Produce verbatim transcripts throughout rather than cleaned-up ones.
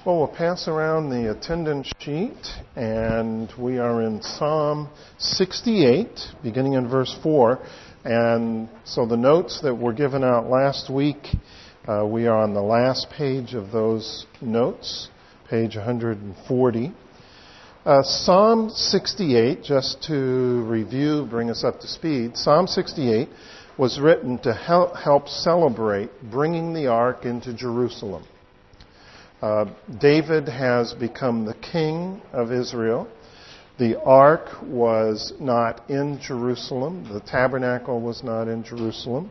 Well, we'll pass around the attendance sheet, and we are in Psalm sixty-eight, beginning in verse four. And so the notes that were given out last week, uh, we are on the last page of those notes, page one hundred forty. Uh, Psalm sixty-eight, just to review, bring us up to speed, Psalm sixty-eight was written to help, help celebrate bringing the ark into Jerusalem. Uh, David has become the king of Israel. The ark was not in Jerusalem. The tabernacle was not in Jerusalem.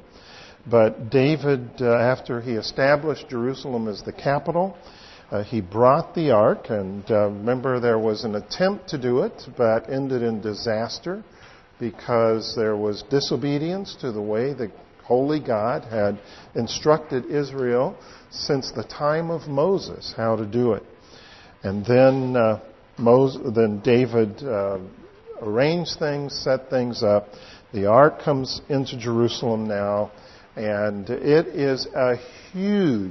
But David, uh, after he established Jerusalem as the capital, uh, he brought the ark. And uh, remember, there was an attempt to do it, but ended in disaster because there was disobedience to the way the holy God had instructed Israel since the time of Moses how to do it. And then uh, Moses, then David uh, arranged things, set things up. The ark comes into Jerusalem now, and it is a huge,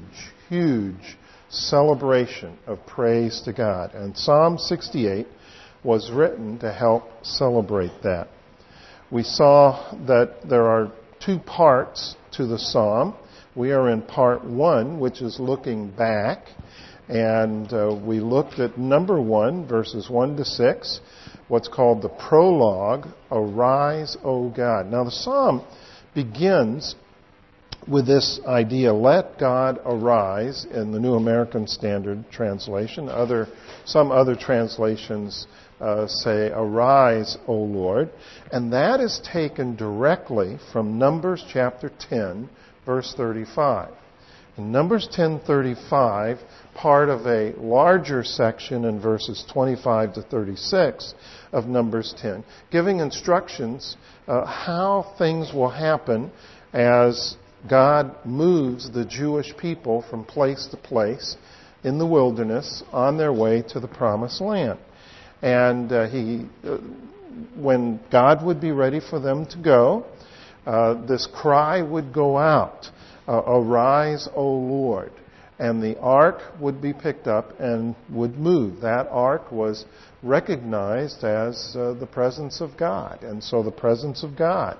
huge celebration of praise to God. And Psalm sixty-eight was written to help celebrate that. We saw that there are two parts to the psalm. We are in part one, which is looking back, and uh, we looked at number one, verses one to six, what's called the prologue, Arise, O God. Now the psalm begins with this idea, let God arise, in the New American Standard Translation. Other, some other translations uh, say, arise, O Lord. And that is taken directly from Numbers chapter ten, verse thirty-five. In Numbers ten thirty-five, part of a larger section in verses twenty-five to thirty-six of Numbers ten, giving instructions uh, how things will happen as God moves the Jewish people from place to place in the wilderness on their way to the Promised Land. And uh, he, uh, when God would be ready for them to go, uh, this cry would go out, uh, arise, O Lord. And the ark would be picked up and would move. That ark was recognized as uh, the presence of God. And so the presence of God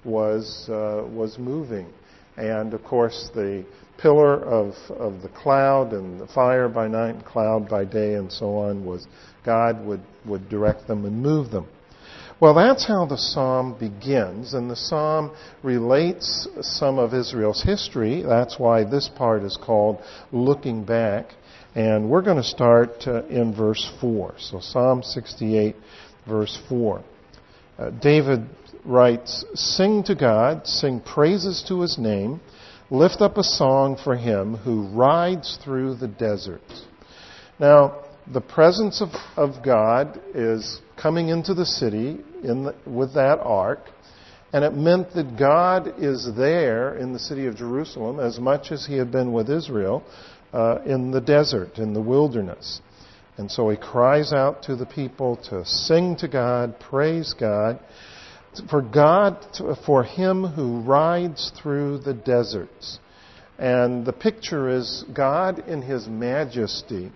was uh, was moving. And, of course, the pillar of, of the cloud and the fire by night and cloud by day and so on was God would, would direct them and move them. Well, that's how the psalm begins, and the psalm relates some of Israel's history. That's why this part is called Looking Back. And we're going to start uh, in verse four. So Psalm sixty-eight, verse four. Uh, David writes, sing to God, sing praises to His name, lift up a song for Him who rides through the deserts. Now, the presence of, of God is coming into the city in the, with that ark, and it meant that God is there in the city of Jerusalem as much as He had been with Israel uh, in the desert, in the wilderness. And so He cries out to the people to sing to God, praise God, for God, for Him who rides through the deserts. And the picture is God in His majesty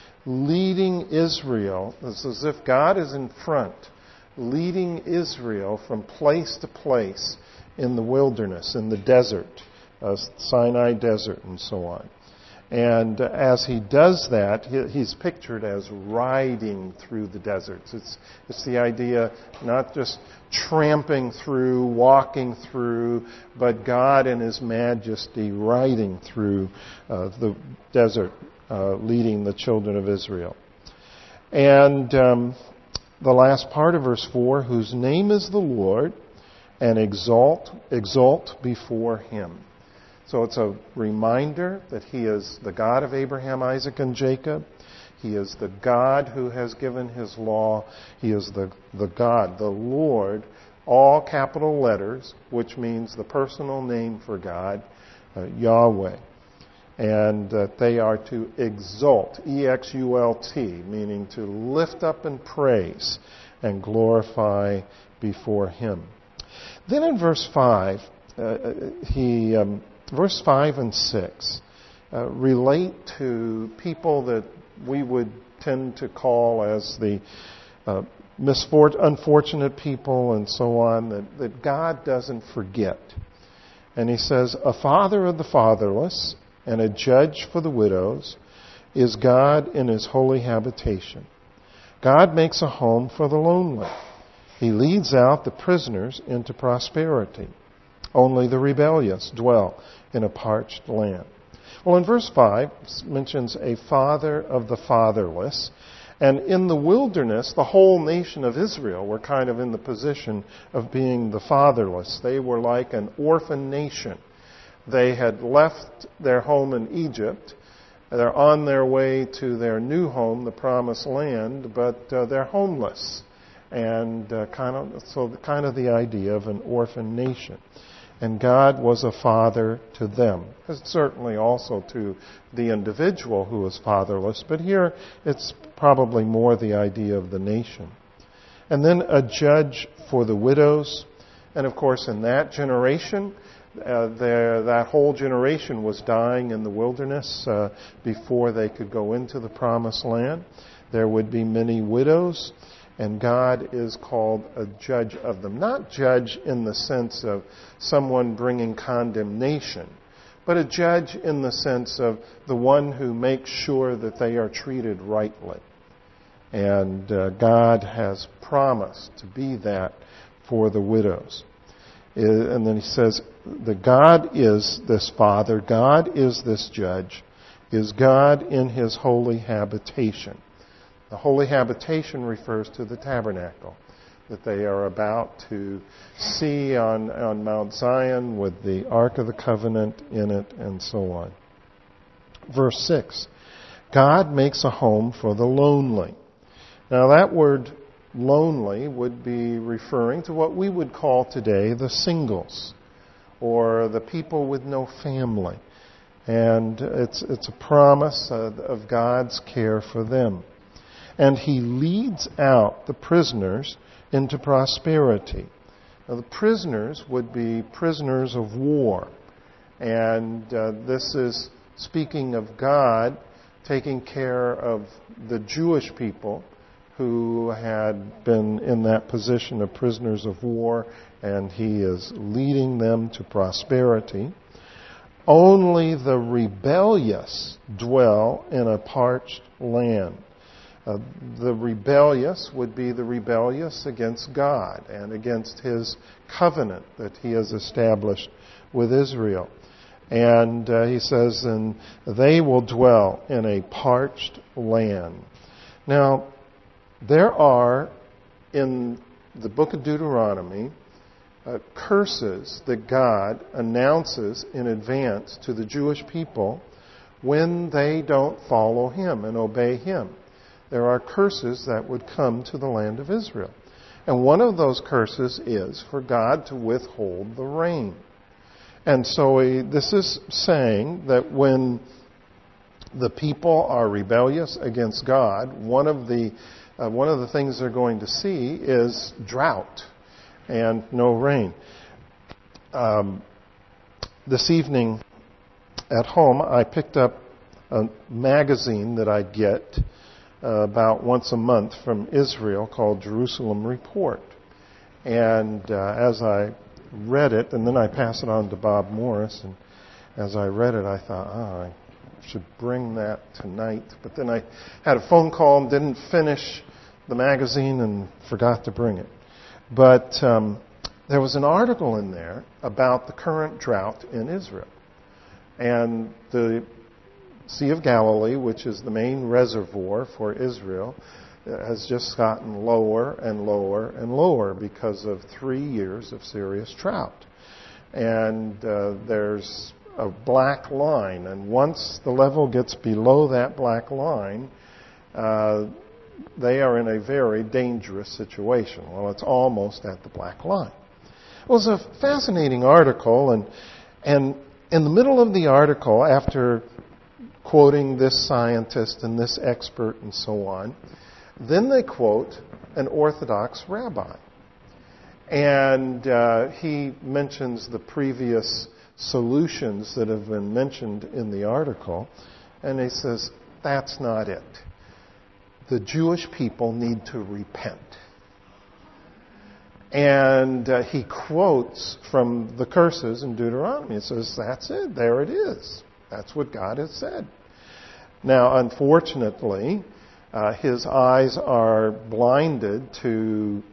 leading Israel. It's as if God is in front, leading Israel from place to place in the wilderness, in the desert, uh, Sinai desert and so on. And as He does that, He's pictured as riding through the deserts. It's, it's the idea not just tramping through, walking through, but God in His majesty riding through uh, the desert, uh, leading the children of Israel. And um, the last part of verse four, whose name is the Lord, and exalt, exalt before Him. So it's a reminder that He is the God of Abraham, Isaac, and Jacob. He is the God who has given His law. He is the, the God, the Lord, all capital letters, which means the personal name for God, uh, Yahweh. And that uh, they are to exult, E X U L T, meaning to lift up and praise and glorify before Him. Then in verse five, uh, he... Um, Verse five and six uh, relate to people that we would tend to call as the uh, misfort- unfortunate people and so on, that, that God doesn't forget. And he says, a father of the fatherless and a judge for the widows is God in his holy habitation. God makes a home for the lonely. He leads out the prisoners into prosperity. Only the rebellious dwell in a parched land. Well, in verse five, it mentions a father of the fatherless. And in the wilderness, the whole nation of Israel were kind of in the position of being the fatherless. They were like an orphan nation. They had left their home in Egypt. They're on their way to their new home, the Promised Land, but uh, they're homeless. And uh, kind of so kind of the idea of an orphan nation. And God was a father to them. Certainly also to the individual who was fatherless, but here it's probably more the idea of the nation. And then a judge for the widows. And of course in that generation, uh, there, that whole generation was dying in the wilderness uh, before they could go into the Promised Land. There would be many widows. And God is called a judge of them. Not judge in the sense of someone bringing condemnation, but a judge in the sense of the one who makes sure that they are treated rightly. And uh, God has promised to be that for the widows. And then he says that God is this Father, God is this judge, is God in his holy habitation. The holy habitation refers to the tabernacle that they are about to see on, on Mount Zion with the Ark of the Covenant in it and so on. Verse six, God makes a home for the lonely. Now that word lonely would be referring to what we would call today the singles or the people with no family. And it's, it's a promise of, of God's care for them. And he leads out the prisoners into prosperity. Now, the prisoners would be prisoners of war. And uh, this is speaking of God taking care of the Jewish people who had been in that position of prisoners of war, and he is leading them to prosperity. Only the rebellious dwell in a parched land. Uh, the rebellious would be the rebellious against God and against his covenant that he has established with Israel. And uh, he says, and they will dwell in a parched land. Now, there are, in the book of Deuteronomy, uh, curses that God announces in advance to the Jewish people when they don't follow him and obey him. There are curses that would come to the land of Israel. And one of those curses is for God to withhold the rain. And so he, this is saying that when the people are rebellious against God, one of the uh, one of the things they're going to see is drought and no rain. Um, this evening at home, I picked up a magazine that I get Uh, about once a month from Israel called Jerusalem Report. And uh, as I read it, and then I pass it on to Bob Morris, and as I read it I thought, oh, I should bring that tonight. But then I had a phone call and didn't finish the magazine and forgot to bring it. But um, there was an article in there about the current drought in Israel. And the Sea of Galilee, which is the main reservoir for Israel, has just gotten lower and lower and lower because of three years of serious drought. And uh, there's a black line, and once the level gets below that black line, uh, they are in a very dangerous situation. Well, it's almost at the black line. It was a fascinating article, and and in the middle of the article, after quoting this scientist and this expert and so on, then they quote an Orthodox rabbi. And uh, he mentions the previous solutions that have been mentioned in the article, and he says, that's not it. the Jewish people need to repent. And uh, he quotes from the curses in Deuteronomy. It says, that's it, there it is. That's what God has said. Now, unfortunately, uh, his eyes are blinded to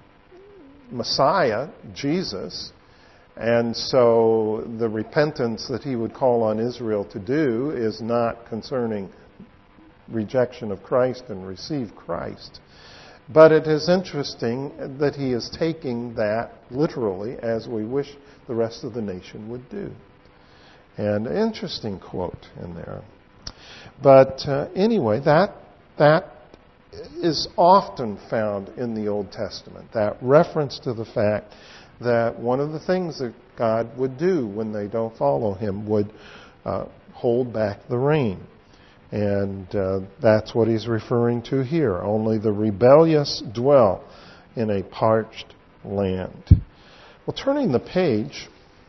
Messiah, Jesus, and so the repentance that he would call on Israel to do is not concerning rejection of Christ and receive Christ. But it is interesting that he is taking that literally as we wish the rest of the nation would do. And an interesting quote in there. But uh, anyway, that that is often found in the Old Testament, that reference to the fact that one of the things that God would do when they don't follow him would uh, hold back the rain. And uh, that's what he's referring to here. Only the rebellious dwell in a parched land. Well, turning the page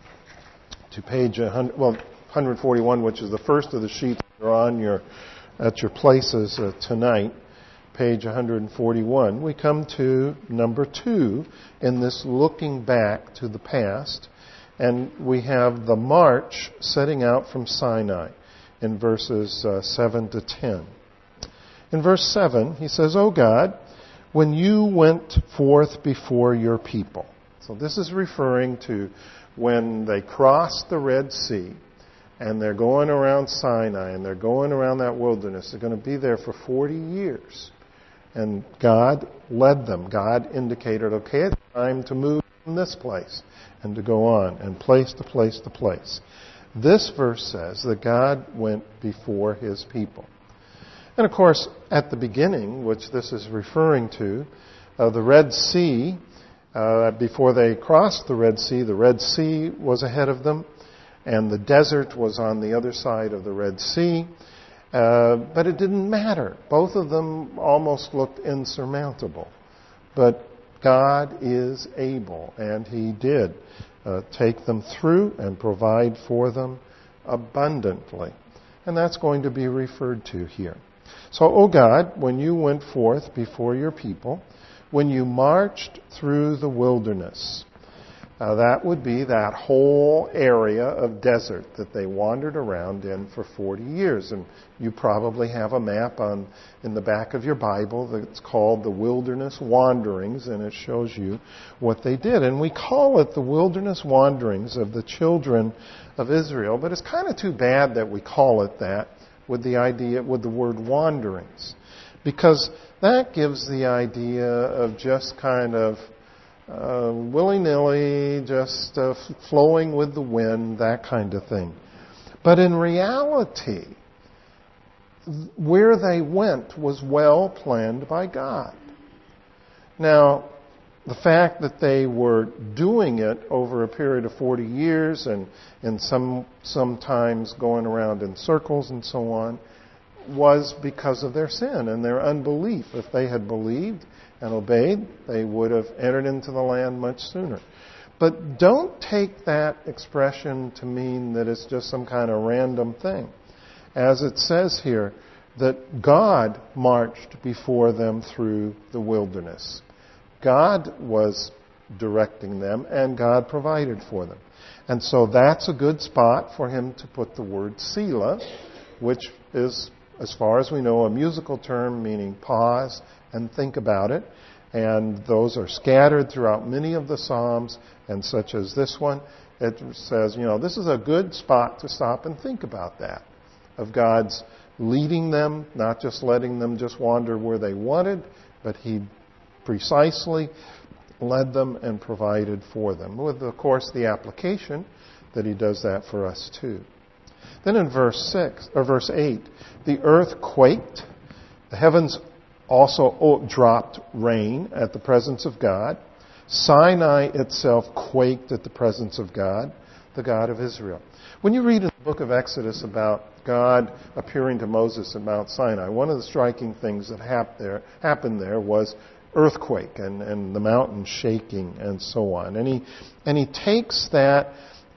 to page one hundred, well, one forty-one, which is the first of the sheets that are on your at your places uh, tonight, page one forty-one, we come to number two in this looking back to the past, and we have the march setting out from Sinai in verses uh, seven to ten. In verse seven, he says, O God, when you went forth before your people. So this is referring to when they crossed the Red Sea, and they're going around Sinai, and they're going around that wilderness. They're going to be there for forty years. And God led them. God indicated, okay, it's time to move from this place and to go on, and place to place to place. This verse says that God went before his people. And of course, at the beginning, which this is referring to, uh, the Red Sea, uh, before they crossed the Red Sea, the Red Sea was ahead of them, and the desert was on the other side of the Red Sea. Uh, but it didn't matter. Both of them almost looked insurmountable. But God is able, and he did uh, take them through and provide for them abundantly. And that's going to be referred to here. So, O God, when you went forth before your people, when you marched through the wilderness, uh, that would be that whole area of desert that they wandered around in for forty years. And you probably have a map on in the back of your Bible that's called the Wilderness Wanderings, and it shows you what they did. And we call it the Wilderness Wanderings of the children of Israel, but it's kind of too bad that we call it that with the idea, with the word wanderings, because that gives the idea of just kind of Uh, willy-nilly, just uh, flowing with the wind, that kind of thing. But in reality, where they went was well planned by God. Now, the fact that they were doing it over a period of forty years and, and some sometimes going around in circles and so on was because of their sin and their unbelief. If they had believed and obeyed, they would have entered into the land much sooner. But don't take that expression to mean that it's just some kind of random thing. As it says here, that God marched before them through the wilderness. God was directing them, and God provided for them. And so that's a good spot for him to put the word Selah, which is, as far as we know, a musical term meaning pause and think about it. And those are scattered throughout many of the Psalms, and such as this one. It says, you know, this is a good spot to stop and think about that, of God's leading them, not just letting them just wander where they wanted, but he precisely led them and provided for them. With, of course, the application that he does that for us too. Then in verse six or verse eight, the earth quaked, the heavens also dropped rain at the presence of God. Sinai itself quaked at the presence of God, the God of Israel. When you read in the book of Exodus about God appearing to Moses at Mount Sinai, one of the striking things that happened there, happened there was earthquake and, and the mountain shaking and so on. And he, and he takes that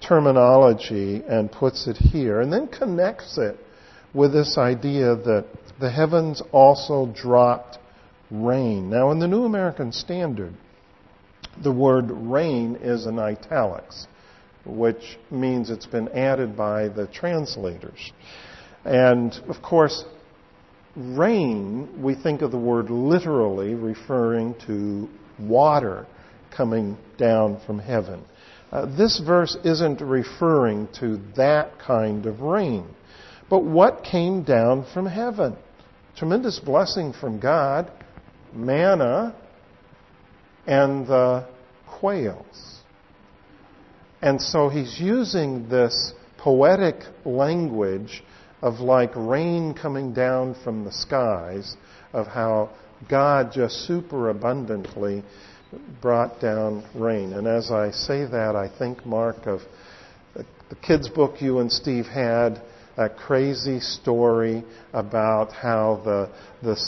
terminology and puts it here and then connects it with this idea that the heavens also dropped rain. Now, in the New American Standard, the word rain is in italics, which means it's been added by the translators. And, of course, rain, we think of the word literally referring to water coming down from heaven. Uh, this verse isn't referring to that kind of rain. But what came down from heaven? Tremendous blessing from God, manna, and the quails. And so he's using this poetic language of like rain coming down from the skies, of how God just superabundantly brought down rain. And as I say that, I think, Mark, of the kids' book you and Steve had, a crazy story about how the this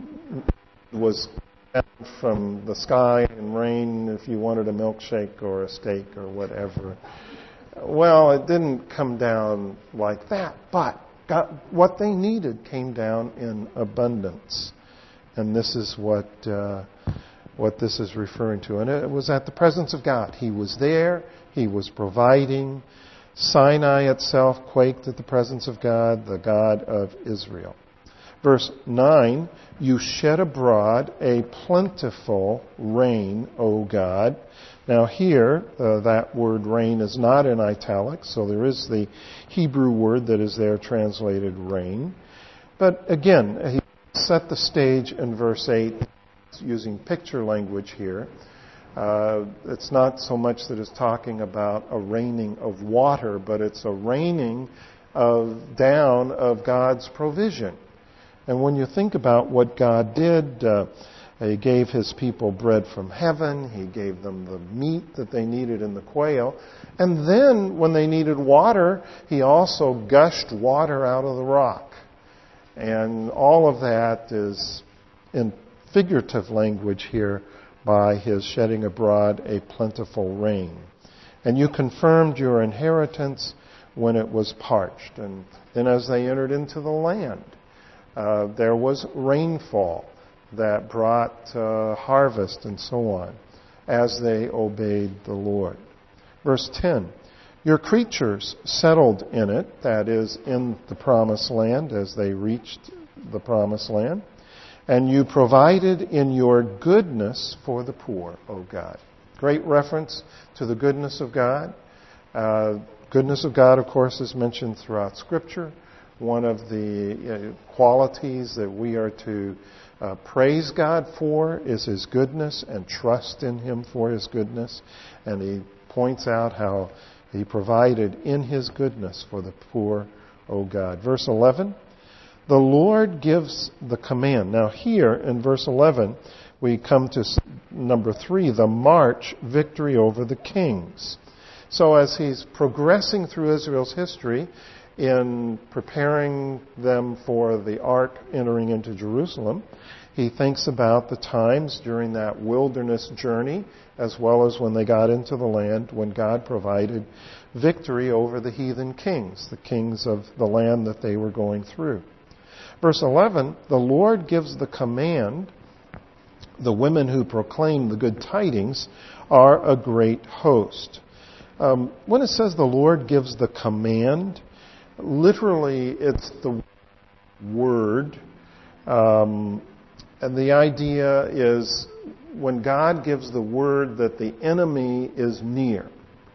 was down from the sky in rain if you wanted a milkshake or a steak or whatever. Well, it didn't come down like that, but God, what they needed came down in abundance. And this is what uh, what this is referring to. And it was at the presence of God. He was there. He was providing. Sinai itself quaked at the presence of God, the God of Israel. Verse nine, you shed abroad a plentiful rain, O God. Now here, uh, that word rain is not in italics, so there is the Hebrew word that is there translated rain. But again, he set the stage in verse eight, using picture language here. Uh, it's not so much that it's talking about a raining of water, but it's a raining of down of God's provision. And when you think about what God did, uh, He gave His people bread from heaven. He gave them the meat that they needed in the quail. And then when they needed water, He also gushed water out of the rock. And all of that is in figurative language here by His shedding abroad a plentiful rain. And you confirmed your inheritance when it was parched. And then as they entered into the land, uh, there was rainfall that brought uh, harvest and so on as they obeyed the Lord. Verse ten, your creatures settled in it, that is, in the promised land as they reached the promised land. And you provided in your goodness for the poor, O God. Great reference to the goodness of God. Uh, goodness of God, of course, is mentioned throughout Scripture. One of the uh, qualities that we are to uh, praise God for is His goodness and trust in Him for His goodness. And he points out how He provided in His goodness for the poor, O God. Verse eleven. The Lord gives the command. Now here in verse eleven, we come to number three, the march, victory over the kings. So as He's progressing through Israel's history in preparing them for the ark entering into Jerusalem, He thinks about the times during that wilderness journey, as well as when they got into the land, when God provided victory over the heathen kings, the kings of the land that they were going through. Verse eleven, the Lord gives the command. The women who proclaim the good tidings are a great host. Um, when it says the Lord gives the command, literally it's the word. Um, and the idea is when God gives the word that the enemy is near.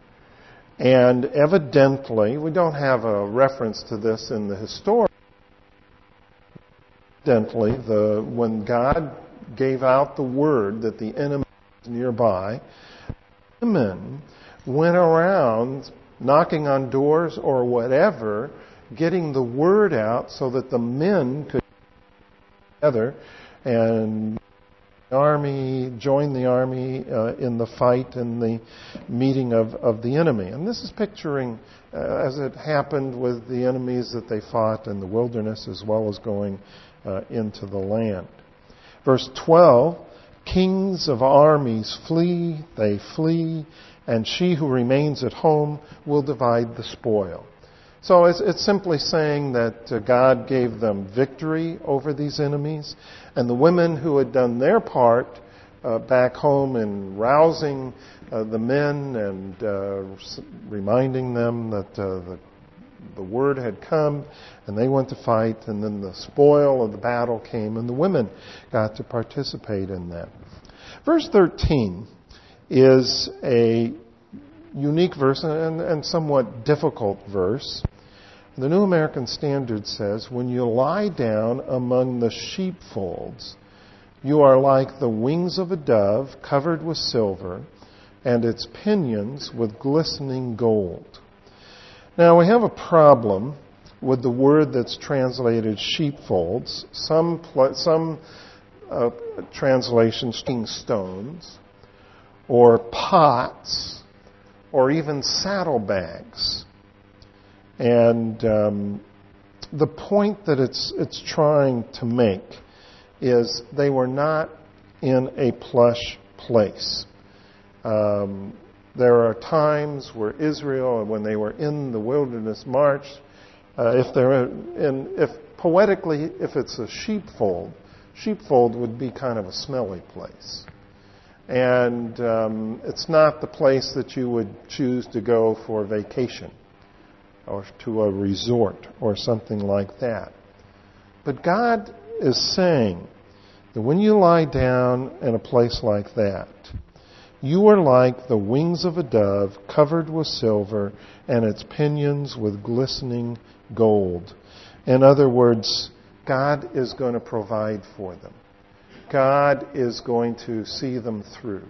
And evidently, we don't have a reference to this in the historical. Evidently, the, when God gave out the word that the enemy was nearby, women went around knocking on doors or whatever, getting the word out so that the men could get together and the army, join the army uh, in the fight and the meeting of, of the enemy. And this is picturing uh, as it happened with the enemies that they fought in the wilderness as well as going Uh, into the land. Verse twelve, kings of armies flee, they flee, and she who remains at home will divide the spoil. So it's, it's simply saying that uh, God gave them victory over these enemies, and the women who had done their part uh, back home in rousing uh, the men and uh, reminding them that uh, the, the word had come, and they went to fight, and then the spoil of the battle came, and the women got to participate in that. Verse thirteen is a unique verse and, and somewhat difficult verse. The New American Standard says, "When you lie down among the sheepfolds, you are like the wings of a dove covered with silver, and its pinions with glistening gold." Now, we have a problem with the word that's translated sheepfolds. Some pl- some uh, translations, stones, or pots, or even saddlebags. And um, the point that it's it's trying to make is they were not in a plush place. Um, there are times where Israel, when they were in the wilderness march, uh, if they're in, if poetically, if it's a sheepfold, sheepfold would be kind of a smelly place. And um, it's not the place that you would choose to go for vacation or to a resort or something like that. But God is saying that when you lie down in a place like that, you are like the wings of a dove covered with silver and its pinions with glistening gold. In other words, God is going to provide for them. God is going to see them through.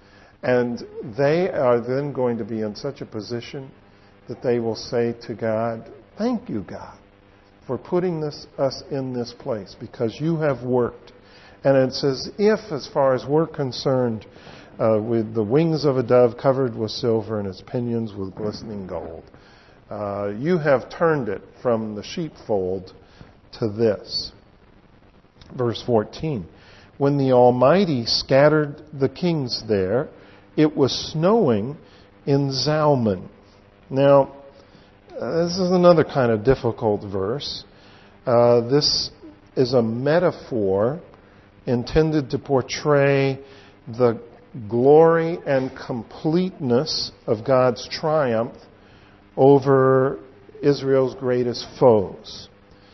And they are then going to be in such a position that they will say to God, "Thank you, God, for putting this, us in this place, because you have worked." And it's as if, as far as we're concerned, uh, with the wings of a dove covered with silver and its pinions with glistening gold, uh, you have turned it from the sheepfold to this. Verse fourteen. "When the Almighty scattered the kings there, it was snowing in Zalman." Now, uh, this is another kind of difficult verse. Uh, this is a metaphor intended to portray the glory and completeness of God's triumph over Israel's greatest foes.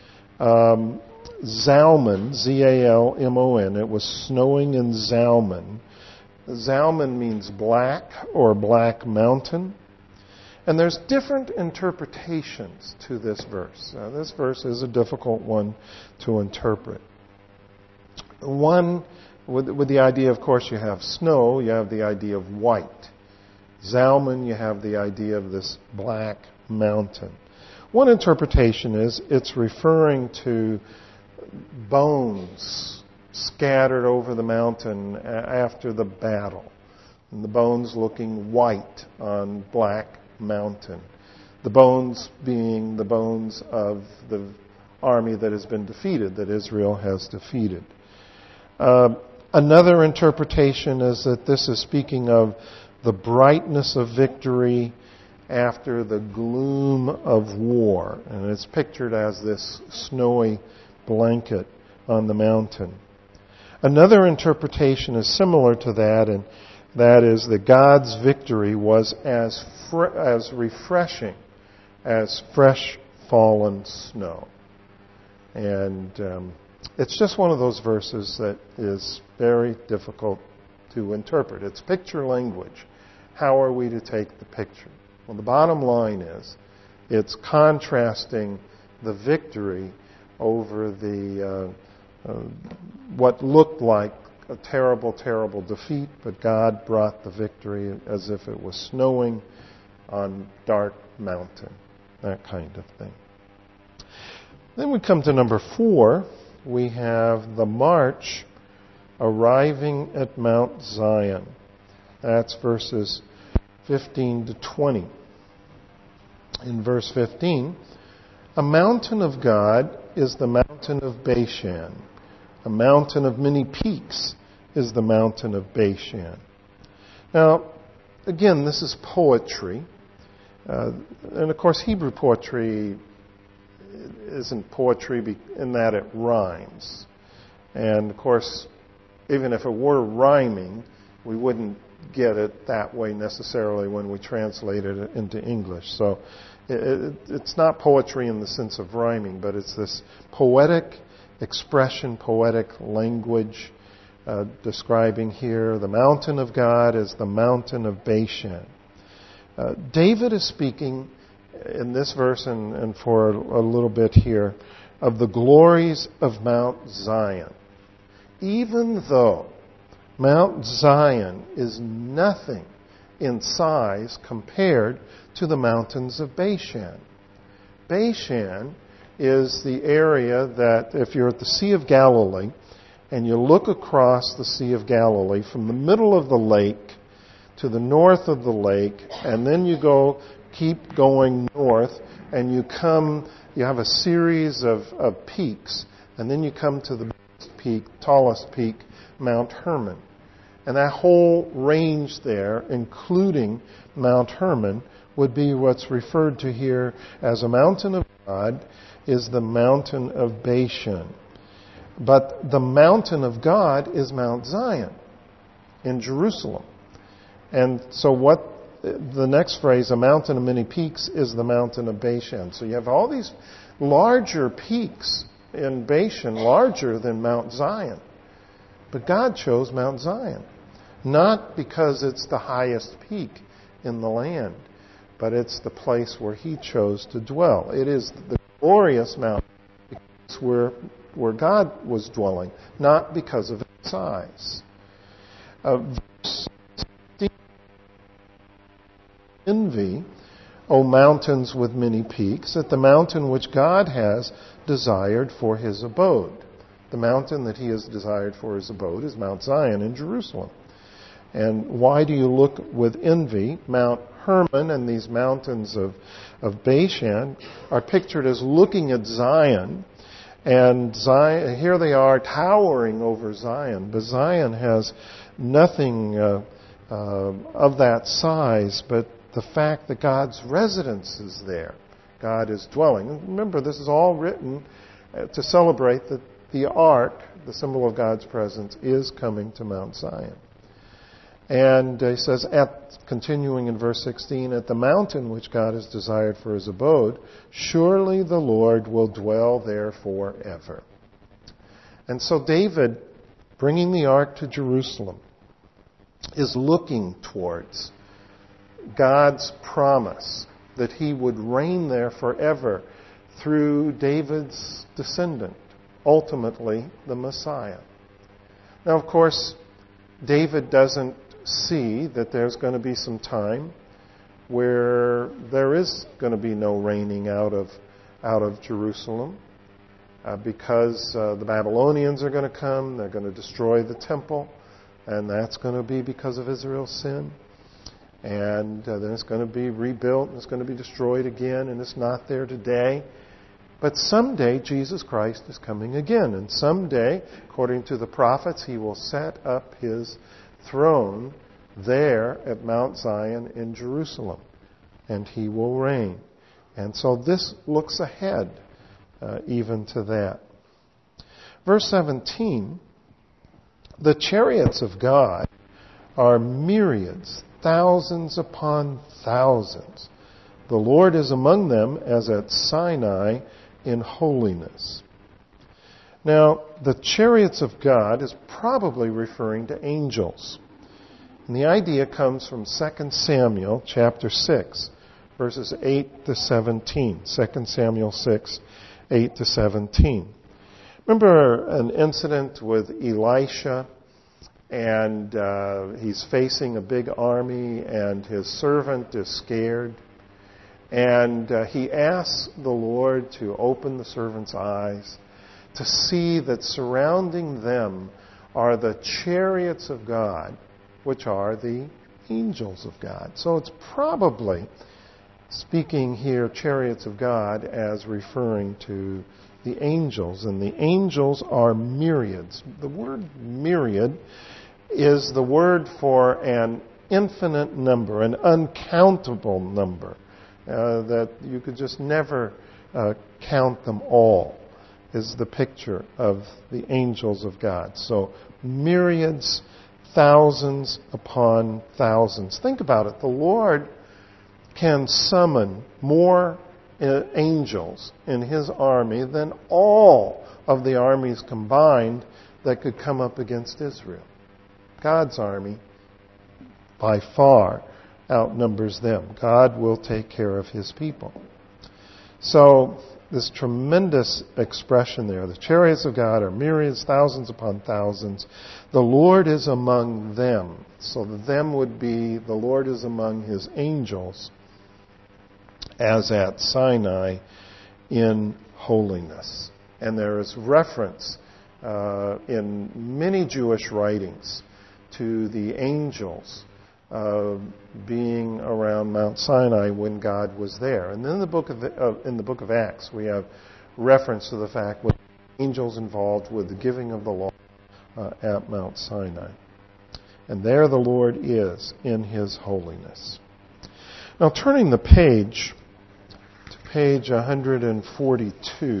Um, Zalman, Z A L M O N, it was snowing in Zalman. Zalman means black or black mountain. And there's different interpretations to this verse. Now, this verse is a difficult one to interpret. One, with, with the idea, of course, you have snow, you have the idea of white. Zalman, you have the idea of this black mountain. One interpretation is it's referring to bones scattered over the mountain after the battle, and the bones looking white on black mountain. The bones being the bones of the army that has been defeated, that Israel has defeated. Uh, another interpretation is that this is speaking of the brightness of victory after the gloom of war, and it's pictured as this snowy blanket on the mountain. Another interpretation is similar to that, and that is that God's victory was as fr- as refreshing as fresh fallen snow. And um, it's just one of those verses that is very difficult to interpret. It's picture language. How are we to take the picture? Well, the bottom line is it's contrasting the victory over the uh, uh, what looked like a terrible, terrible defeat, but God brought the victory as if it was snowing on dark mountain, that kind of thing. Then we come to number four. We have the march arriving at Mount Zion. That's verses fifteen to twenty. In verse fifteen, a mountain of God is the mountain of Bashan. A mountain of many peaks is the mountain of Bashan. Now, again, this is poetry. Uh, and of course, Hebrew poetry isn't poetry in that it rhymes. And of course, even if it were rhyming, we wouldn't get it that way necessarily when we translated it into English. So it, it, it's not poetry in the sense of rhyming, but it's this poetic expression, poetic language uh, describing here the mountain of God as the mountain of Bashan. Uh, David is speaking in this verse and, and for a, a little bit here of the glories of Mount Zion. Even though Mount Zion is nothing in size compared to the mountains of Bashan. Bashan is the area that, if you're at the Sea of Galilee and you look across the Sea of Galilee from the middle of the lake to the north of the lake, and then you go, keep going north, and you come, you have a series of, of peaks, and then you come to the peak, tallest peak, Mount Hermon. And that whole range there, including Mount Hermon, would be what's referred to here as a mountain of God, is the mountain of Bashan. But the mountain of God is Mount Zion in Jerusalem. And so what the next phrase, a mountain of many peaks, is the mountain of Bashan. So you have all these larger peaks in Bashan, larger than Mount Zion. But God chose Mount Zion, not because it's the highest peak in the land, but it's the place where He chose to dwell. It is the glorious mountain where, where God was dwelling, not because of its size. Uh, verse Envy, O mountains with many peaks, at the mountain which God has desired for His abode. The mountain that He has desired for His abode is Mount Zion in Jerusalem. And why do you look with envy? Mount Hermon and these mountains of, of Bashan are pictured as looking at Zion. And Zion, here they are towering over Zion. But Zion has nothing uh, uh, of that size, but the fact that God's residence is there. God is dwelling. And remember, this is all written to celebrate that the ark, the symbol of God's presence, is coming to Mount Zion. And he says, at, continuing in verse sixteen, at the mountain which God has desired for His abode, surely the Lord will dwell there forever. And so David, bringing the ark to Jerusalem, is looking towards God's promise that He would reign there forever through David's descendant, ultimately the Messiah. Now, of course, David doesn't see that there's going to be some time where there is going to be no reigning out of out of Jerusalem uh, because uh, the Babylonians are going to come, they're going to destroy the temple, and that's going to be because of Israel's sin. And uh, then it's going to be rebuilt, and it's going to be destroyed again, and it's not there today. But someday Jesus Christ is coming again, and someday, according to the prophets, He will set up His throne there at Mount Zion in Jerusalem, and He will reign. And so this looks ahead uh, even to that. Verse seventeen, the chariots of God are myriads, thousands upon thousands. The Lord is among them as at Sinai in holiness. Now, the chariots of God is probably referring to angels. And the idea comes from Second Samuel chapter six, verses eight to seventeen. Second Samuel six, eight to seventeen. Remember an incident with Elisha, and uh, he's facing a big army, and his servant is scared. And uh, he asks the Lord to open the servant's eyes to see that surrounding them are the chariots of God, which are the angels of God. So it's probably speaking here, chariots of God, as referring to the angels. And the angels are myriads. The word myriad is the word for an infinite number, an uncountable number. uh, that you could just never uh, count them all, is the picture of the angels of God. So myriads, thousands upon thousands. Think about it. The Lord can summon more uh, angels in His army than all of the armies combined that could come up against Israel. God's army by far outnumbers them. God will take care of His people. So this tremendous expression there, the chariots of God are myriads, thousands upon thousands. The Lord is among them. So the them would be, the Lord is among His angels, as at Sinai, in holiness. And there is reference uh, in many Jewish writings to the angels uh, being around Mount Sinai when God was there. And then in the book of uh, in the book of Acts, we have reference to the fact that angels involved with the giving of the law uh, at Mount Sinai. And there the Lord is in His holiness. Now, turning the page to page one forty-two,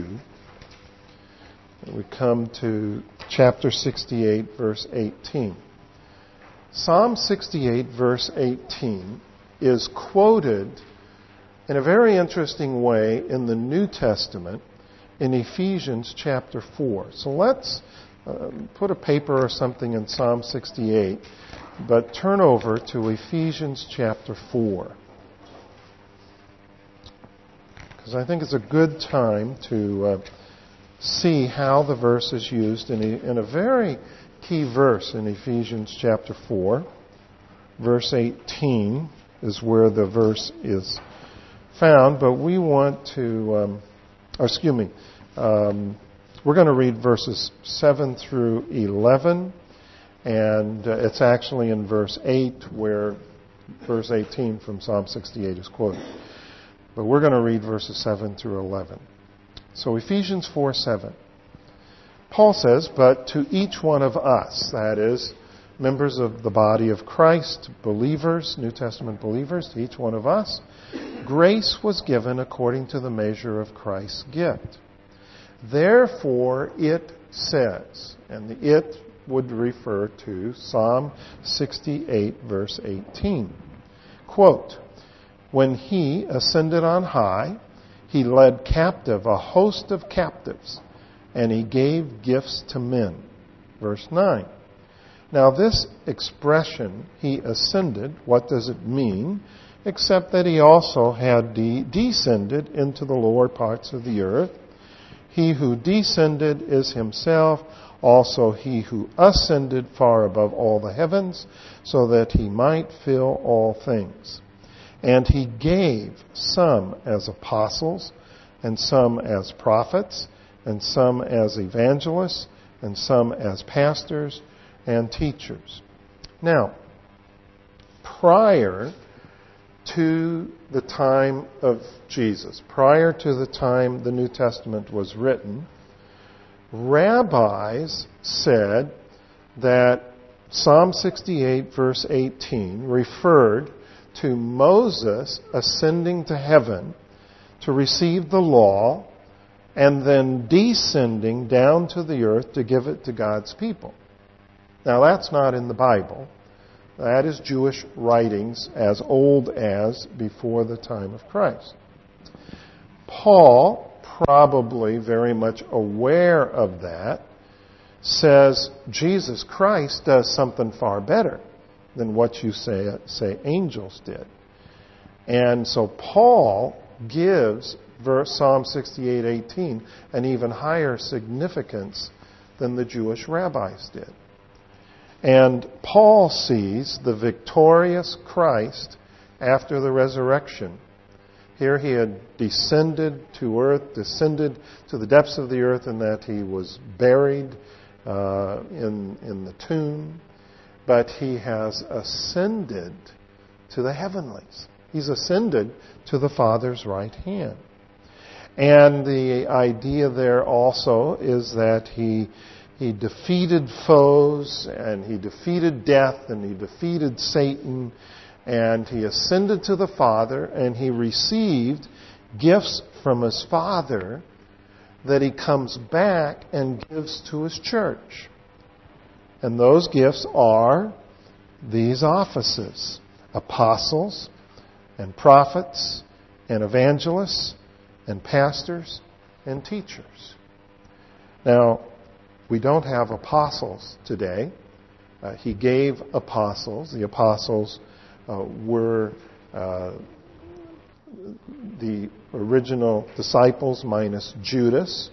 we come to chapter sixty-eight, verse eighteen. Psalm sixty-eight, verse eighteen, is quoted in a very interesting way in the New Testament in Ephesians chapter four. So let's uh, put a paper or something in Psalm sixty-eight, but turn over to Ephesians chapter four. Because I think it's a good time to uh, see how the verse is used in a, in a very key verse in Ephesians chapter four. Verse eighteen is where the verse is found, but we want to, um, or excuse me, um, we're going to read verses seven through eleven, and uh, it's actually in verse eight where verse eighteen from Psalm sixty-eight is quoted. But we're going to read verses seven through eleven. So Ephesians four seven. Paul says, "But to each one of us," that is, members of the body of Christ, believers, New Testament believers, to each one of us, grace was given according to the measure of Christ's gift. Therefore it says, and the it would refer to Psalm sixty-eight, verse eighteen. Quote, "When He ascended on high, He led captive a host of captives, and He gave gifts to men." Verse nine. Now this expression, He ascended, what does it mean? Except that He also had de- descended into the lower parts of the earth. He who descended is Himself also He who ascended far above all the heavens, so that He might fill all things. And He gave some as apostles, and some as prophets, and some as evangelists, and some as pastors and teachers. Now, prior to the time of Jesus, prior to the time the New Testament was written, rabbis said that Psalm sixty-eight, verse eighteen, referred to Moses ascending to heaven to receive the law and then descending down to the earth to give it to God's people. Now, that's not in the Bible. That is Jewish writings as old as before the time of Christ. Paul, probably very much aware of that, says Jesus Christ does something far better than what you say, say angels did. And so Paul gives verse Psalm sixty-eight eighteen an even higher significance than the Jewish rabbis did. And Paul sees the victorious Christ after the resurrection. Here He had descended to earth, descended to the depths of the earth, in that He was buried uh, in, in the tomb. But He has ascended to the heavenlies. He's ascended to the Father's right hand. And the idea there also is that He He defeated foes, and He defeated death, and He defeated Satan, and he ascended to the Father, and he received gifts from his Father that he comes back and gives to his church. And those gifts are these offices: apostles and prophets and evangelists and pastors and teachers. Now, we don't have apostles today. Uh, he gave apostles. The apostles uh, were uh, the original disciples minus Judas,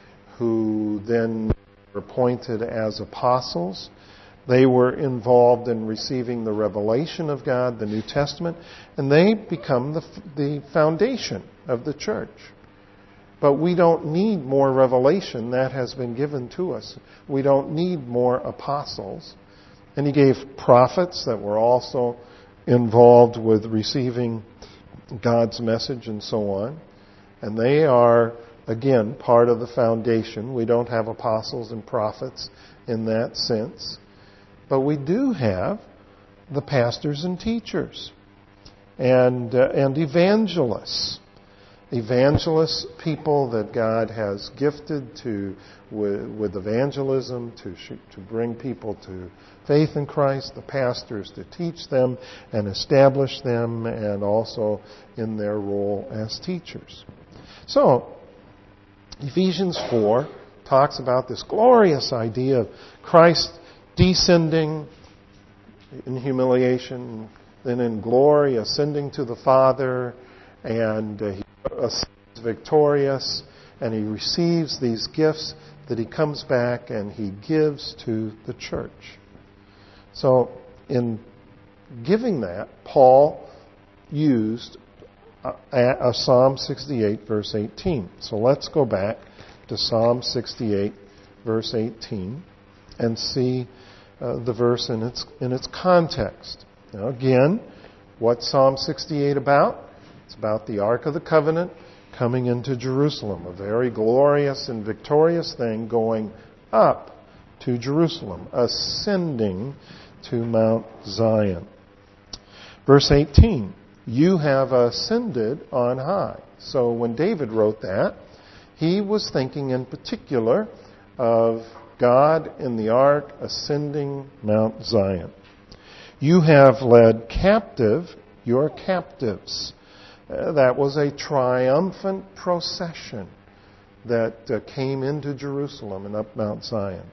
who then were appointed as apostles. They were involved in receiving the revelation of God, the New Testament, and they become the, the foundation of the church. But we don't need more revelation. That has been given to us. We don't need more apostles. And he gave prophets that were also involved with receiving God's message and so on. And they are, again, part of the foundation. We don't have apostles and prophets in that sense. But we do have the pastors and teachers and uh, and evangelists. Evangelists, people that God has gifted to with, with evangelism to sh- to bring people to faith in Christ. The pastors to teach them and establish them, and also in their role as teachers. So, Ephesians four talks about this glorious idea of Christ descending in humiliation, then in glory ascending to the Father, and uh, he ascends victorious, and he receives these gifts that he comes back and he gives to the church. So in giving that, Paul used a, a Psalm sixty-eight verse eighteen. So let's go back to Psalm sixty-eight verse eighteen and see uh, the verse in its in its context. Now again, what's Psalm sixty-eight about? It's about the Ark of the Covenant coming into Jerusalem, a very glorious and victorious thing going up to Jerusalem, ascending to Mount Zion. Verse eighteen, you have ascended on high. So when David wrote that, he was thinking in particular of God in the ark ascending Mount Zion. You have led captive your captives. Uh, that was a triumphant procession that uh, came into Jerusalem and up Mount Zion.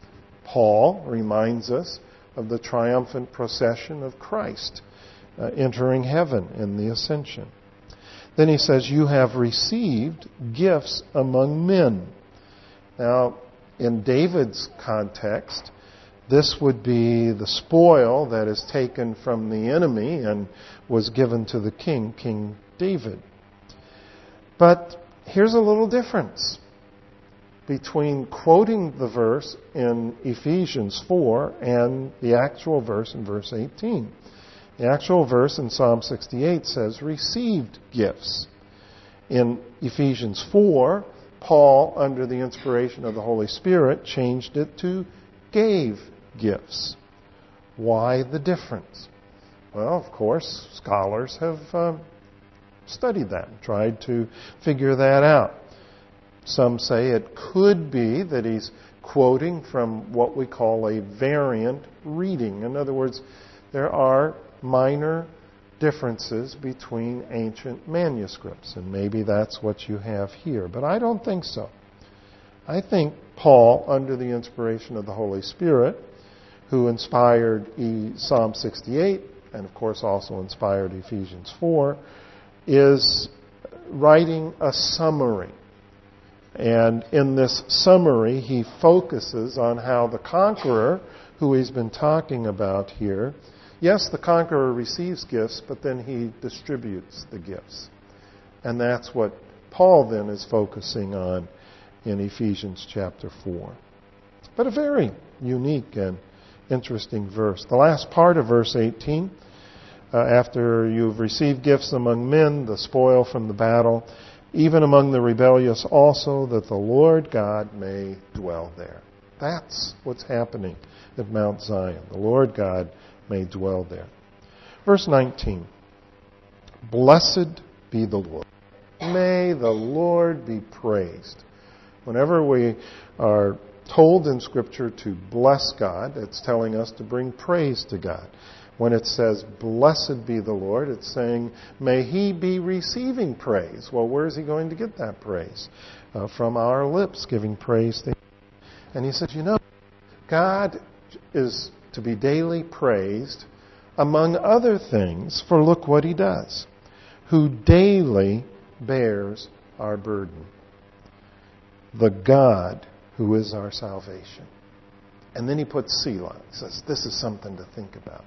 Paul reminds us of the triumphant procession of Christ uh, entering heaven in the ascension. Then he says, you have received gifts among men. Now, in David's context, this would be the spoil that is taken from the enemy and was given to the king, King David. But here's a little difference between quoting the verse in Ephesians four and the actual verse in verse eighteen. The actual verse in Psalm sixty-eight says, received gifts. In Ephesians four, Paul, under the inspiration of the Holy Spirit, changed it to gave gifts. Why the difference? Well, of course, scholars have uh, studied that, tried to figure that out. Some say it could be that he's quoting from what we call a variant reading. In other words, there are minor differences between ancient manuscripts, and maybe that's what you have here. But I don't think so. I think Paul, under the inspiration of the Holy Spirit, who inspired Psalm sixty-eight, and of course also inspired Ephesians four, is writing a summary. And in this summary, he focuses on how the conqueror, who he's been talking about here, yes, the conqueror receives gifts, but then he distributes the gifts. And that's what Paul then is focusing on in Ephesians chapter four. But a very unique and interesting verse. The last part of verse eighteen, uh, after you've received gifts among men, the spoil from the battle, even among the rebellious also, that the Lord God may dwell there. That's what's happening at Mount Zion. The Lord God may dwell there. Verse nineteen. Blessed be the Lord. May the Lord be praised. Whenever we are told in Scripture to bless God, it's telling us to bring praise to God. When it says, blessed be the Lord, it's saying, may He be receiving praise. Well, where is He going to get that praise? Uh, from our lips, giving praise to Him. And He said, you know, God is to be daily praised, among other things, for look what He does. Who daily bears our burden. The God who is our salvation. And then He puts Selah. He says, this is something to think about.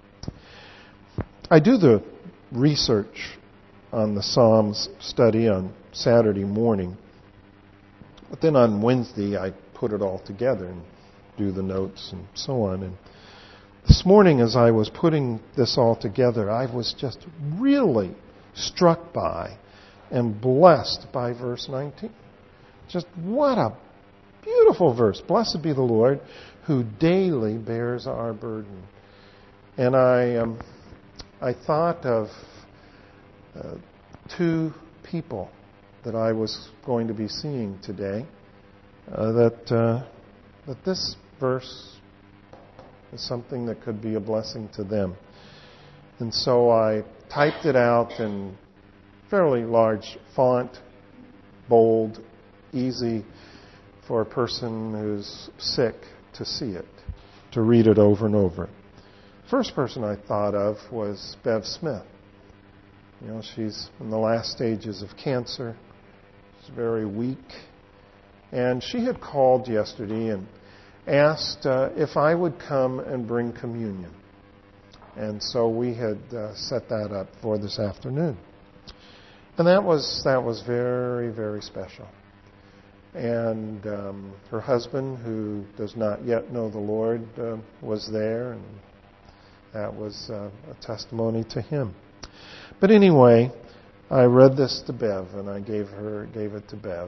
I do the research on the Psalms study on Saturday morning. But then on Wednesday, I put it all together and do the notes and so on. And this morning, as I was putting this all together, I was just really struck by and blessed by verse nineteen. Just what a beautiful verse. Blessed be the Lord who daily bears our burden. And I um, I thought of uh, two people that I was going to be seeing today. Uh, that uh, that this verse is something that could be a blessing to them. And so I typed it out in fairly large font, bold, easy for a person who's sick to see it, to read it over and over. First person I thought of was Bev Smith. You know, she's in the last stages of cancer. She's very weak. And she had called yesterday and asked uh, if I would come and bring communion. And so we had uh, set that up for this afternoon. And that was that was very, very special. And um, her husband, who does not yet know the Lord, uh, was there, and that was uh, a testimony to him. But anyway, I read this to Bev, and I gave her gave it to Bev.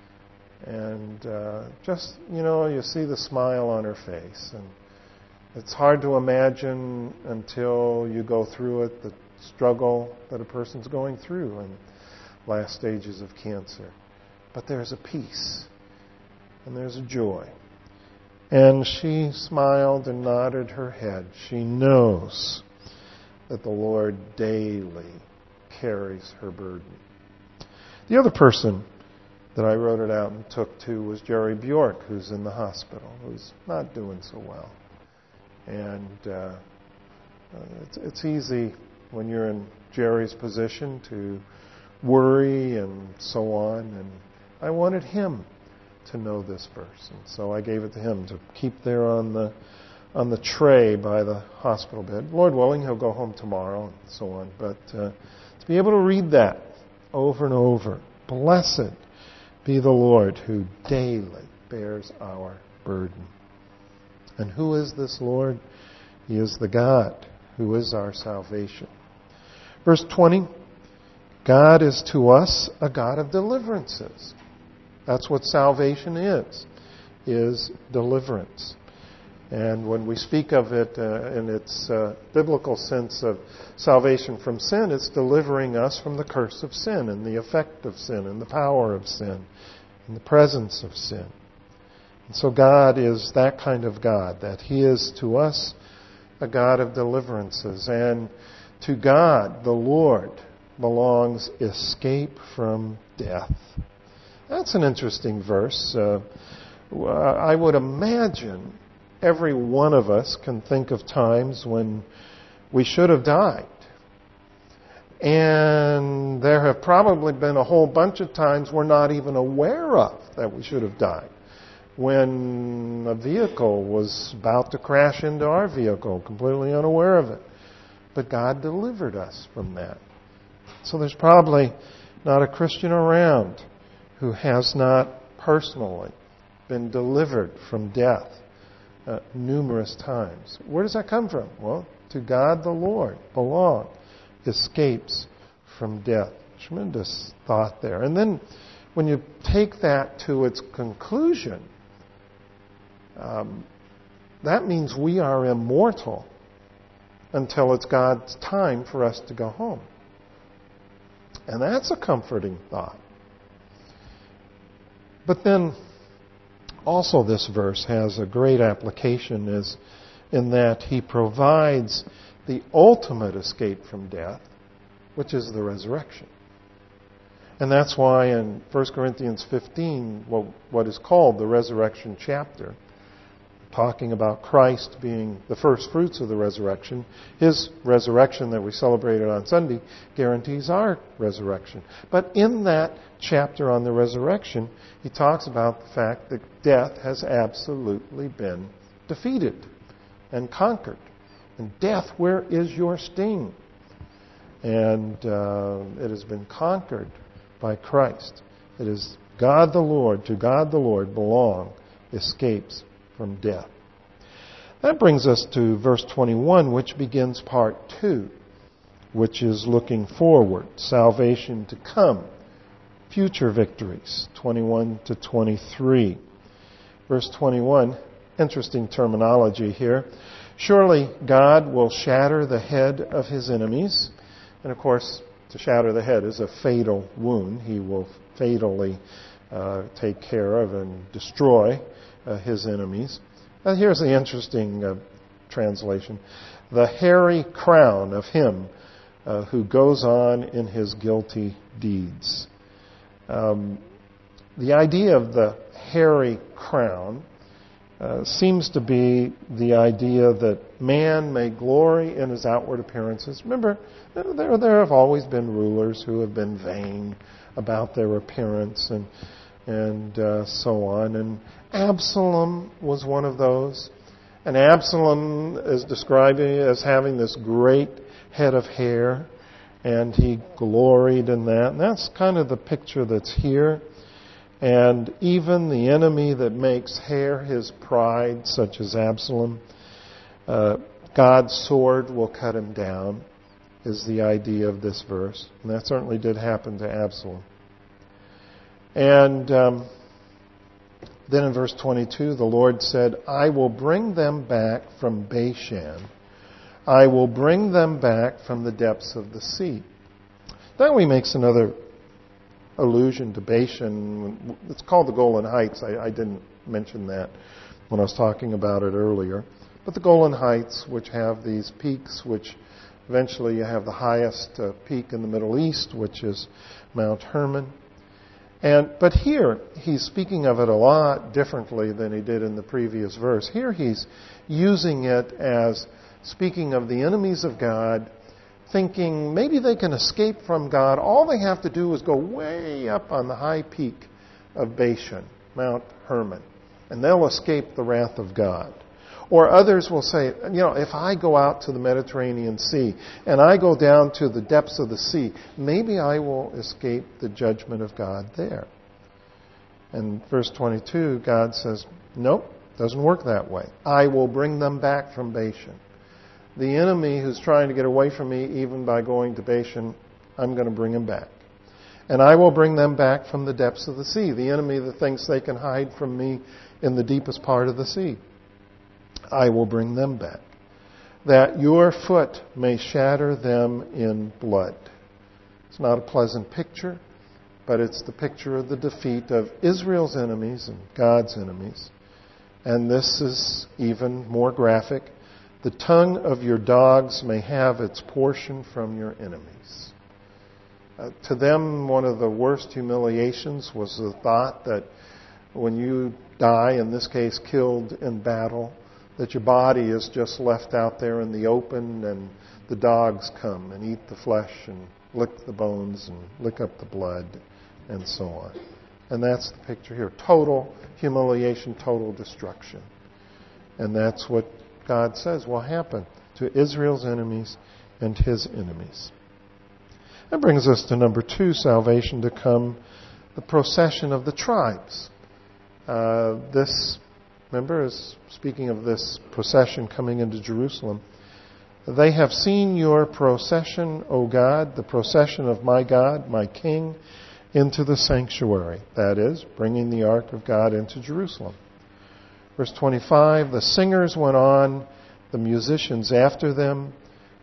And uh, just, you know, you see the smile on her face. And it's hard to imagine until you go through it, the struggle that a person's going through in last stages of cancer. But there's a peace, and there's a joy. And she smiled and nodded her head. She knows that the Lord daily carries her burden. The other person that I wrote it out and took to was Jerry Bjork, who's in the hospital, who's not doing so well. And uh, it's, it's easy when you're in Jerry's position to worry and so on. And I wanted him to know this verse, and so I gave it to him to keep there on the on the tray by the hospital bed. Lord willing, he'll go home tomorrow and so on. But uh, to be able to read that over and over, blessed be the Lord who daily bears our burden. And who is this Lord? He is the God who is our salvation. Verse twenty, God is to us a God of deliverances. That's what salvation is, is deliverance. And when we speak of it uh, in its uh, biblical sense of salvation from sin, it's delivering us from the curse of sin and the effect of sin and the power of sin and the presence of sin. And so God is that kind of God, that He is to us a God of deliverances. And to God, the Lord, belongs escape from death. That's an interesting verse. Uh, I would imagine every one of us can think of times when we should have died. And there have probably been a whole bunch of times we're not even aware of that we should have died. When a vehicle was about to crash into our vehicle, completely unaware of it. But God delivered us from that. So there's probably not a Christian around who has not personally been delivered from death uh, numerous times. Where does that come from? Well, to God the Lord belong escapes from death. Tremendous thought there. And then when you take that to its conclusion, um, that means we are immortal until it's God's time for us to go home. And that's a comforting thought. But then also this verse has a great application is in that he provides the ultimate escape from death, which is the resurrection. And that's why in First Corinthians fifteen, what, what is called the resurrection chapter, talking about Christ being the first fruits of the resurrection, his resurrection that we celebrated on Sunday guarantees our resurrection. But in that chapter on the resurrection, he talks about the fact that death has absolutely been defeated and conquered. And death, where is your sting? And uh, it has been conquered by Christ. It is God the Lord, to God the Lord belong escapes from death. That brings us to verse twenty-one, which begins part two, which is looking forward, salvation to come, future victories, twenty-one to twenty-three. Verse twenty-one, interesting terminology here. Surely God will shatter the head of his enemies. And of course, to shatter the head is a fatal wound. He will fatally uh, take care of and destroy uh, his enemies. And here's the interesting uh, translation. The hairy crown of him uh, who goes on in his guilty deeds. Um, the idea of the hairy crown uh, seems to be the idea that man may glory in his outward appearances. Remember, there, there have always been rulers who have been vain about their appearance and and uh, so on. And Absalom was one of those. And Absalom is described as having this great head of hair, and he gloried in that. And that's kind of the picture that's here. And even the enemy that makes hair his pride, such as Absalom, uh, God's sword will cut him down, is the idea of this verse. And that certainly did happen to Absalom. And um, then in verse twenty-two, the Lord said, I will bring them back from Bashan. I will bring them back from the depths of the sea. Now he makes another allusion to Bashan. It's called the Golan Heights. I, I didn't mention that when I was talking about it earlier. But the Golan Heights, which have these peaks, which eventually you have the highest uh, peak in the Middle East, which is Mount Hermon. And but here he's speaking of it a lot differently than he did in the previous verse. Here he's using it as speaking of the enemies of God, thinking maybe they can escape from God. All they have to do is go way up on the high peak of Bashan, Mount Hermon, and they'll escape the wrath of God. Or others will say, you know, if I go out to the Mediterranean Sea and I go down to the depths of the sea, maybe I will escape the judgment of God there. And verse twenty-two, God says, nope, doesn't work that way. I will bring them back from Bashan. The enemy who's trying to get away from me, even by going to Bashan, I'm going to bring him back. And I will bring them back from the depths of the sea. The enemy that thinks they can hide from me in the deepest part of the sea. I will bring them back, that your foot may shatter them in blood. It's not a pleasant picture, but it's the picture of the defeat of Israel's enemies and God's enemies. And this is even more graphic. The tongue of your dogs may have its portion from your enemies. Uh, to them, one of the worst humiliations was the thought that when you die, in this case killed in battle, that your body is just left out there in the open and the dogs come and eat the flesh and lick the bones and lick up the blood and so on. And that's the picture here. Total humiliation, total destruction. And that's what God says will happen to Israel's enemies and his enemies. That brings us to number two, salvation to come, the procession of the tribes. Uh, this Remember, as speaking of this procession coming into Jerusalem, they have seen your procession, O God, the procession of my God, my King, into the sanctuary. That is, bringing the ark of God into Jerusalem. Verse twenty-five, the singers went on, the musicians after them,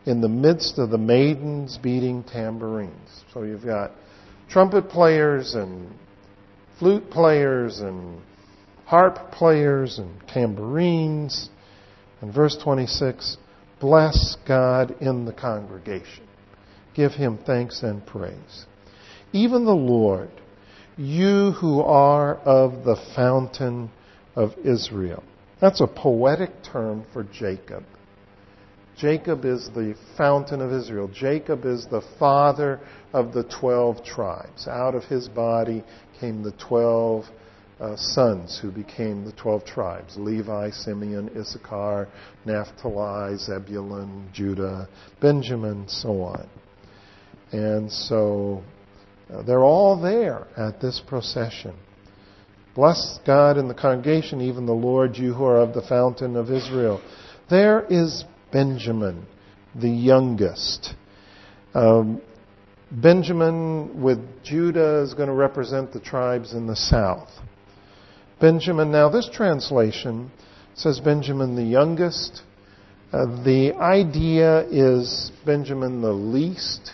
in the midst of the maidens beating tambourines. So you've got trumpet players and flute players and harp players and tambourines. And verse twenty-six, bless God in the congregation. Give him thanks and praise. Even the Lord, you who are of the fountain of Israel. That's a poetic term for Jacob. Jacob is the fountain of Israel. Jacob is the father of the twelve tribes. Out of his body came the twelve uh, sons who became the twelve tribes. Levi, Simeon, Issachar, Naphtali, Zebulun, Judah, Benjamin, so on. And so uh, they're all there at this procession. Bless God in the congregation, even the Lord, you who are of the fountain of Israel. There is Benjamin, the youngest. Um, Benjamin with Judah is going to represent the tribes in the south. Benjamin, now this translation says Benjamin the youngest. Uh, the idea is Benjamin the least.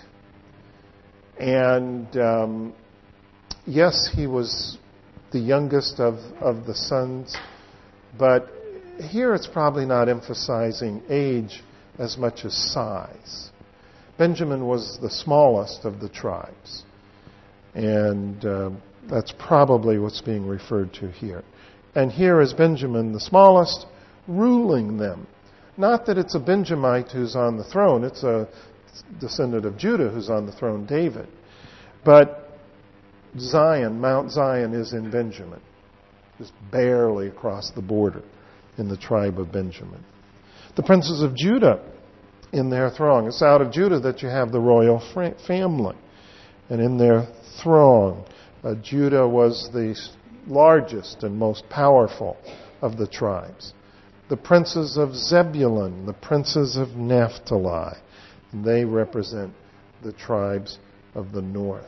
And um, yes, he was the youngest of, of the sons, but here it's probably not emphasizing age as much as size. Benjamin was the smallest of the tribes, and uh, that's probably what's being referred to here. And here is Benjamin, the smallest, ruling them. Not that it's a Benjamite who's on the throne, it's a descendant of Judah who's on the throne, David. But Zion, Mount Zion is in Benjamin, just barely across the border in the tribe of Benjamin. The princes of Judah in their throng. It's out of Judah that you have the royal family. And in their throng, uh, Judah was the largest and most powerful of the tribes. The princes of Zebulun, the princes of Naphtali. They represent the tribes of the north.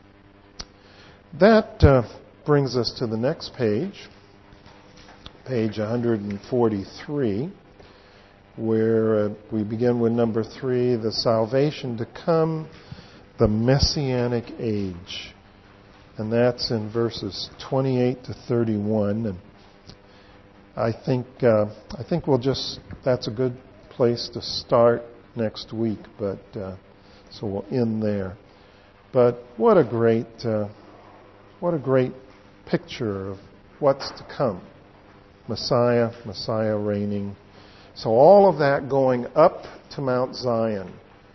That uh, brings us to the next page, page one forty-three, where uh, we begin with number three, the salvation to come, the Messianic age. And that's in verses twenty-eight to thirty-one. And I think uh, I think we'll just, that's a good place to start next week, but uh, so we'll end there. But what a great, uh, what a great picture of what's to come. Messiah, Messiah reigning. So all of that going up to Mount Zion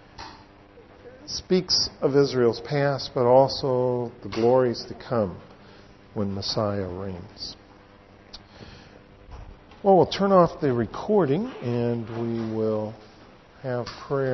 speaks of Israel's past, but also the glories to come when Messiah reigns. Well, we'll turn off the recording and we will have prayer.